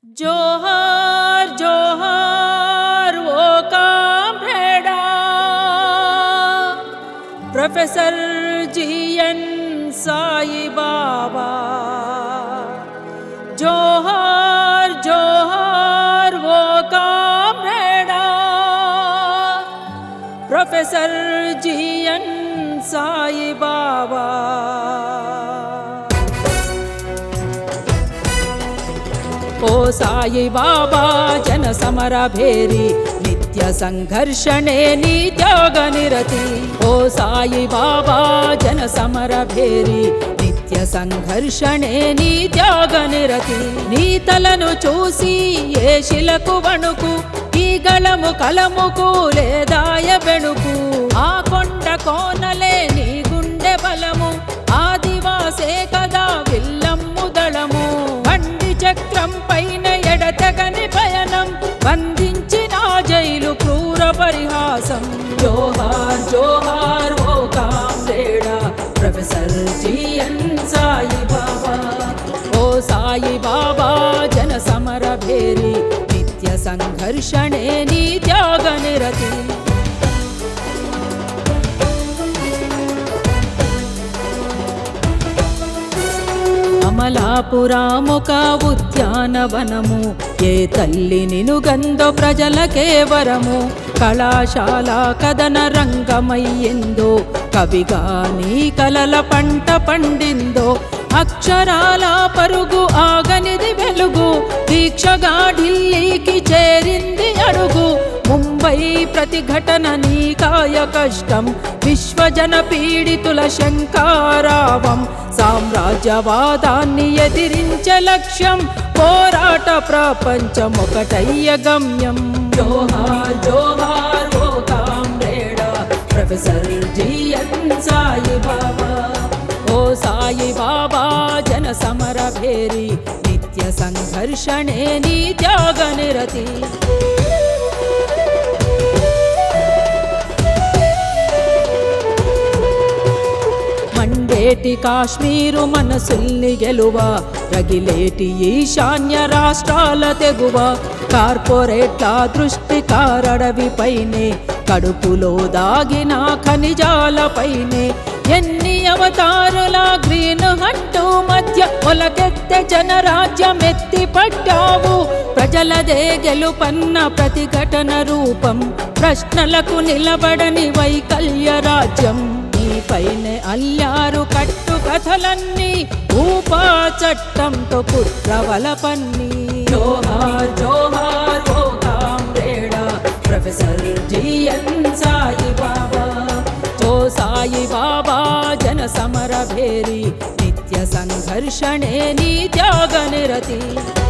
जोहार जोहार वो कामरेडा प्रोफेसर जीएन साई बाबा। जोहार जोहार वो कामरेडा प्रोफेसर जीएन साई बाबा। ओ साई बाबा जन समर भेरी नित्य संघर्षणे नी त्याग निरति। ओ साई बाबा जन समर भेरी नित्य संघर्षणे नी त्याग निरति। नी तలను చూసి ఏ శిలకు వణుకు ఈ గళము కలముకు లేదాయ బెణుకు। ఆ కొండ కోనలే నీ గుండె బలము ఆదివాసే కదా విల్లమ్ము దళము। చక్రం పైన ఎడతెగని పయనం బంధించిన జైలు క్రూర పరిహాసం। జోహార్ జోహార్ ఓ కామ్రేడా ప్రొఫెసర్ జీఎన్ సాయి బాబా। ఓ సాయి బాబా జన సమర భేరి నిత్య సంఘర్షణే నీ త్యాగ నిరతి। అమలాపురాముక ఉద్యానవనము ఏ తల్లి నిను గందో ప్రజలకే వరము। కళాశాల కథన రంగమయ్యిందో కవిగా నీ కలల పంట పండిందో। అక్షరాల పరుగు ఆగనిది వెలుగు దీక్షగా ఢిల్లీకి చేరింది అడుగు। ముంబై ప్రతిఘటన నీ కాయ కష్టం విశ్వజన పీడితుల శంకారావం। సామ్రాజ్యవాదాన్ని ఎదిరించే లక్ష్యం పోరాట ప్రపంచం ఒకటయ్య గమ్యం। జోహార్ జోహార్ ఓ కామ్రేడా ప్రొఫెసర్ జీఎన్ సాయి బాబా। ఓ సాయి బాబా జన సమర భేరి నిత్య సంఘర్షణే నీ త్యాగ నిరతి। మండేటి కాశ్మీరు మనసుల్ని గెలువ రగిలేటి ఈశాన్య రాష్ట్రాల తెగువ। కార్పొరేట్ల దృష్టి కారడవిపైనే కడుపులో దాగిన ఖనిజాలపైనే। ఎన్ని అవతారుల గ్రీన్ హంటు మధ్య ఒలకెత్తె జనరాజ్యమెత్తి పట్టావు। ప్రజలదే గెలుపన్న ప్రతిఘటన రూపం ప్రశ్నలకు నిలబడని వైకల్య రాజ్యం। పైనే అల్లారు కట్టు కథలన్నీ ఊపా చట్టంతో కుట్రవల పన్ని। జోహార్ జోహార్ ఓ కామ్రేడా ప్రొఫెసర్ జీఎన్ సాయి బాబా। ఓ సాయి బాబా జన సమర భేరి నిత్య సంఘర్షణే నీ త్యాగ నిరతి।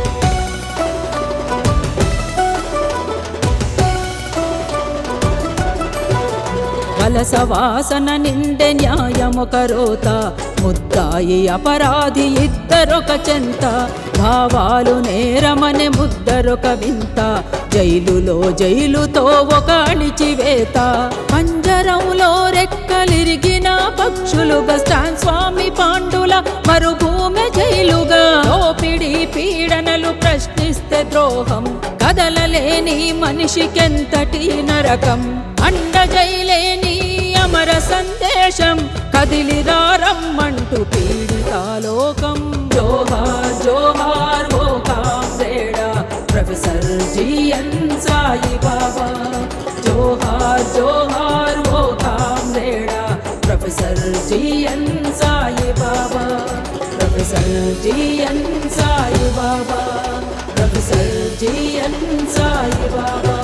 వలస వాసన నిండే న్యాయమొక రోత ముద్దాయి అపరాధి ఇద్దరొక చెంత। భావాలు నేరమనే ముద్దరొక వింత జైలులో జైలుతో ఒక అణిచివేత। పంజరంలో రెక్కలిరిగిన పక్షులుగా స్టాన్ స్వామి పాండుల మరుభూమి జైలుగా। దోపిడి పీడనలు ప్రశ్నిస్తే ద్రోహం కదలలేని మనిషికెంతటి నరకం। అండ జైలేని అమర సందేశం కదిలిరా రమ్మంటూ పీడితాలోకం। జోహార్ జోహార్ ఓ కామ్రేడా ప్రొఫెసర్ జీఎన్ సాయి బాబా। జోహార్ జోహార్ ఓ కామ్రేడా professor GN Sai Baba. Professor GN Sai Baba. Professor GN Sai బాబా।